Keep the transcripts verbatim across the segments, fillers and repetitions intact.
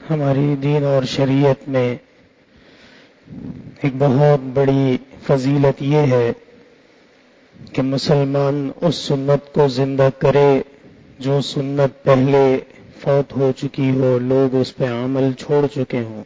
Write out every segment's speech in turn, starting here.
ہماری دین اور شریعت میں ایک بہت بڑی فضیلت یہ ہے کہ مسلمان اس سنت کو زندہ کرے جو سنت پہلے فوت ہو چکی ہو، لوگ اس پہ عمل چھوڑ چکے ہوں،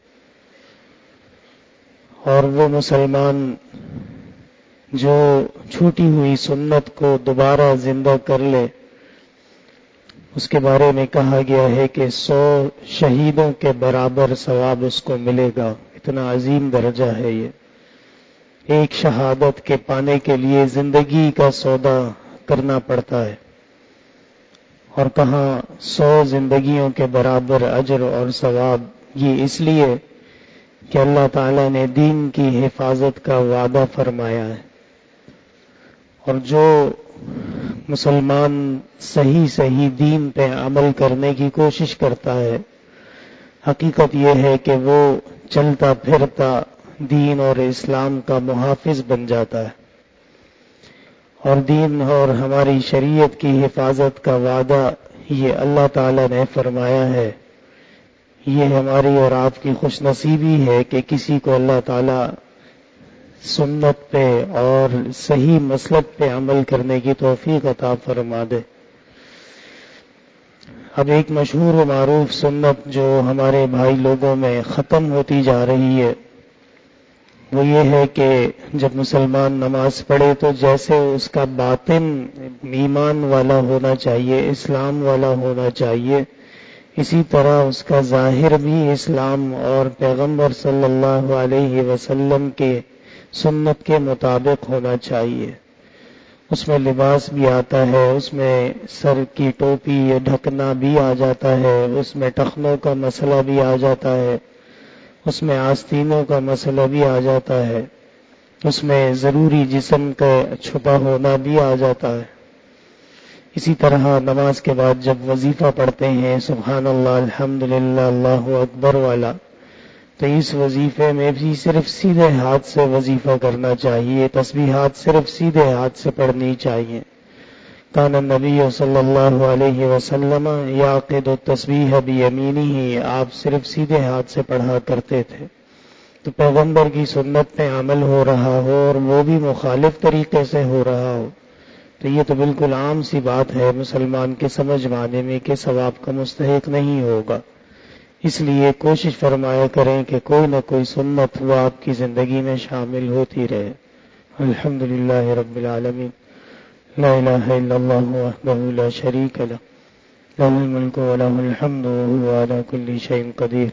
اور وہ مسلمان جو چھوٹی ہوئی سنت کو دوبارہ زندہ کر لے، اس کے بارے میں کہا گیا ہے کہ سو شہیدوں کے برابر ثواب اس کو ملے گا۔ اتنا عظیم درجہ ہے یہ، ایک شہادت کے پانے کے لیے زندگی کا سودا کرنا پڑتا ہے، اور کہاں سو زندگیوں کے برابر اجر اور ثواب۔ یہ اس لیے کہ اللہ تعالیٰ نے دین کی حفاظت کا وعدہ فرمایا ہے، اور جو مسلمان صحیح صحیح دین پہ عمل کرنے کی کوشش کرتا ہے، حقیقت یہ ہے کہ وہ چلتا پھرتا دین اور اسلام کا محافظ بن جاتا ہے، اور دین اور ہماری شریعت کی حفاظت کا وعدہ یہ اللہ تعالیٰ نے فرمایا ہے۔ یہ ہماری اور آپ کی خوش نصیبی ہے کہ کسی کو اللہ تعالیٰ سنت پہ اور صحیح مسلک پہ عمل کرنے کی توفیق عطا فرما دے۔ اب ایک مشہور و معروف سنت جو ہمارے بھائی لوگوں میں ختم ہوتی جا رہی ہے، وہ یہ ہے کہ جب مسلمان نماز پڑھے تو جیسے اس کا باطن ایمان والا ہونا چاہیے، اسلام والا ہونا چاہیے، اسی طرح اس کا ظاہر بھی اسلام اور پیغمبر صلی اللہ علیہ وسلم کے سنت کے مطابق ہونا چاہیے۔ اس میں لباس بھی آتا ہے، اس میں سر کی ٹوپی یا ڈھکنا بھی آ جاتا ہے، اس میں ٹخنوں کا مسئلہ بھی آ جاتا ہے، اس میں آستینوں کا مسئلہ بھی آ جاتا ہے، اس میں ضروری جسم کا چھپا ہونا بھی آ جاتا ہے۔ اسی طرح نماز کے بعد جب وظیفہ پڑھتے ہیں سبحان اللہ الحمدللہ اللہ اکبر والا، تو اس وظیفے میں بھی صرف سیدھے ہاتھ سے وظیفہ کرنا چاہیے، تسبیحات صرف سیدھے ہاتھ سے پڑھنی چاہیے۔ کان النبی صلی اللہ علیہ وسلم یعقد التسبیح بیمینہ، آپ صرف سیدھے ہاتھ سے پڑھا کرتے تھے۔ تو پیغمبر کی سنت پہ عمل ہو رہا ہو اور وہ بھی مخالف طریقے سے ہو رہا ہو، تو یہ تو بالکل عام سی بات ہے مسلمان کے سمجھ مانے میں کہ ثواب کا مستحق نہیں ہوگا۔ اس لیے کوشش فرمایا کریں کہ کوئی نہ کوئی سنت وہ آپ کی زندگی میں شامل ہوتی رہے۔ الحمدللہ رب العالمین، لا الہ الا اللہ وحدہ لا شریک لہ، لہ الملک ولہ الحمد وہو علی کل شیء قدیر۔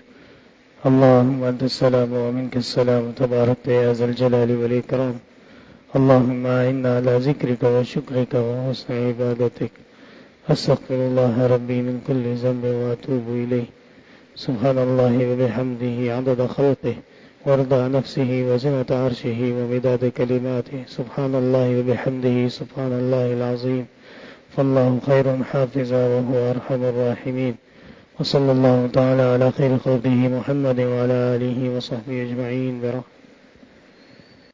اللہم انت السلام ومنک السلام تبارک یا ذا الجلال والاکرام۔ اللہم اعنا علی ذکرک وشکرک وحسن عبادتک۔ استغفر اللہ ربی من کل ذنب واتوب الیہ۔ سبحان اللہ وبحمدہ عدد خلقہ ورضا نفسہ وزنة عرشہ ومداد کلماتہ۔ سبحان اللہ وبحمدہ سبحان اللہ العظیم، فاللہ خیر حافظا وهو ارحم الراحمین۔ وصلی اللہ تعالی علی خیر خلقہ محمد وعلی آلہ وصحبہ اجمعین برحمتہ۔